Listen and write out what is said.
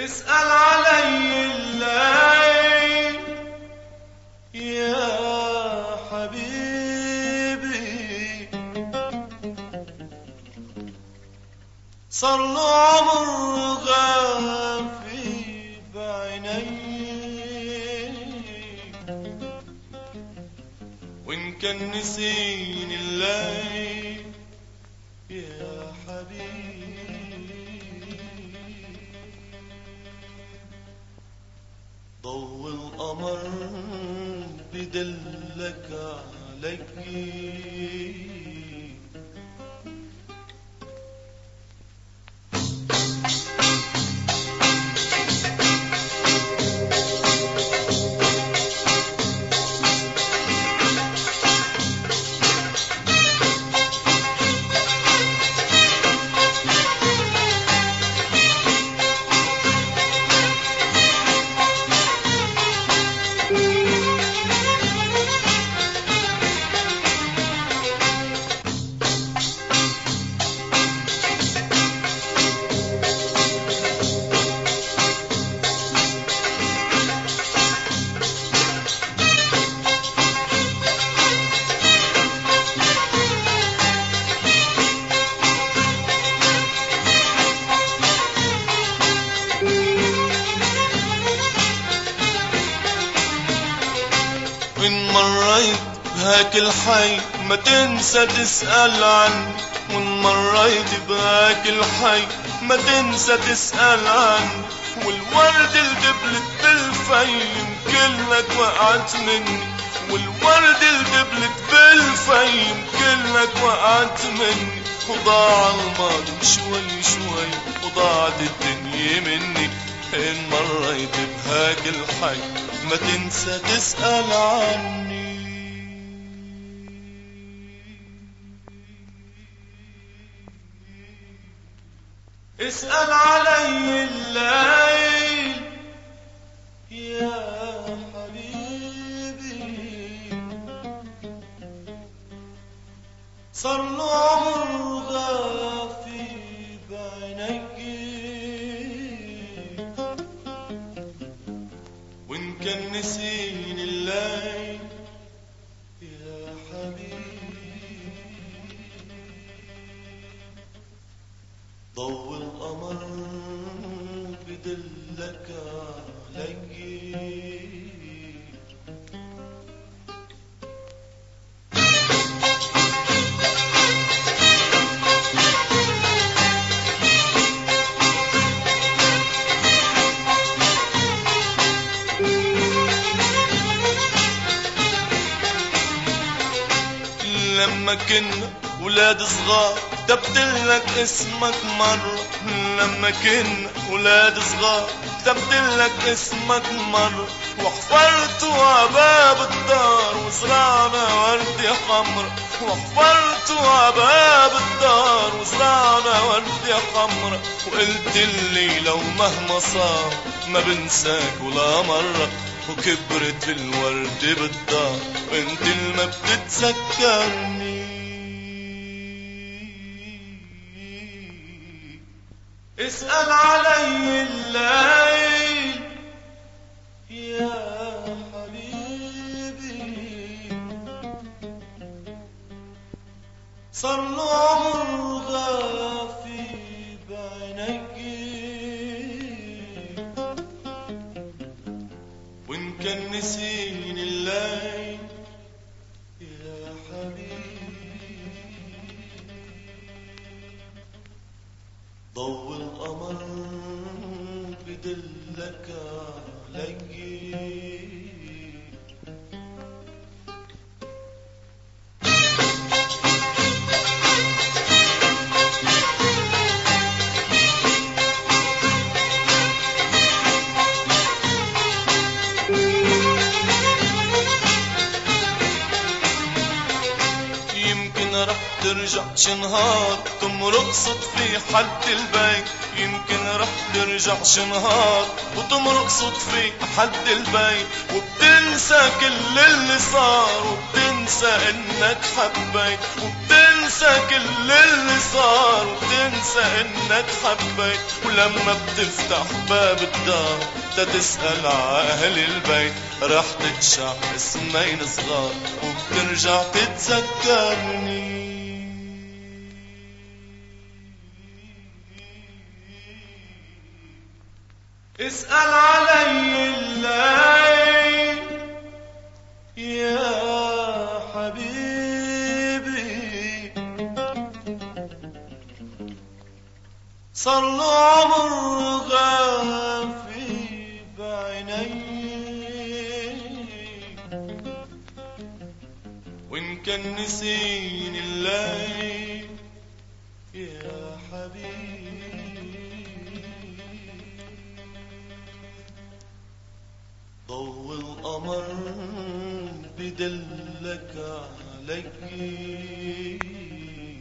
اسأل علي الليل يا حبيبي، صار له عمر غافي بعيني، وإن كان نسيني الليل يا حبيبي. ضوء القمر بدلك علي، وإن مريت بهاك الحي ما تنسى تسأل عني، وإن مريت بهاك الحي ما تنسى تسأل عني، والورد اللي دبلت بالفيم كلك وقعت مني، والورد اللي دبلت بالفيم كلك وقعت مني، وضاع الماضي شوي شوي وضاعت الدنيا مني. إن مريت بهاك الحي ما تنسى تسأل عني. اسأل علي الليل يا حبيبي، صار له عمر غافي بعيني، وإن كان نسيني الليل يا حبيبي. ضوء القمر بدلك علي، لما كنا ولاد صغار كتبتلك اسمك مرة، لما كنا ولاد صغار كتبتلك اسمك مرة، وحفرت عباب الدار وزرعنا وردة حمرا، وحفرت عباب الدار وزرعنا وردة حمرا، وقلت لي لو مهما صار ما بنساك ولا مرة، وكبرت الورد بالدار وانت اللي ما بتتذكرني. اسأل علي الليل يا حبيبي، صار له عمر غافي بعيني، وإن كان نسيني الليل يا حبيبي. ضوء القمر بدلك علي، رح ترجع شنهار تمرق صدفي حد البيت، يمكن رح ترجع شنهار وتمرق صدفي حد البيت، وبتنسى كل اللي صار وبتنسى انك حبيت، وبتنسى تنسى كل اللي صار وتنسى انك حبيت، ولما بتفتح باب الدار تتسأل عأهل البيت رح تتشع اسمين صغار وبترجع تتذكرني. اسأل علي الليل يا حبيبي، صار له عمر غافي بعيني، وإن كان نسيني الليل يا حبيبي، ضوء القمر بدلك علي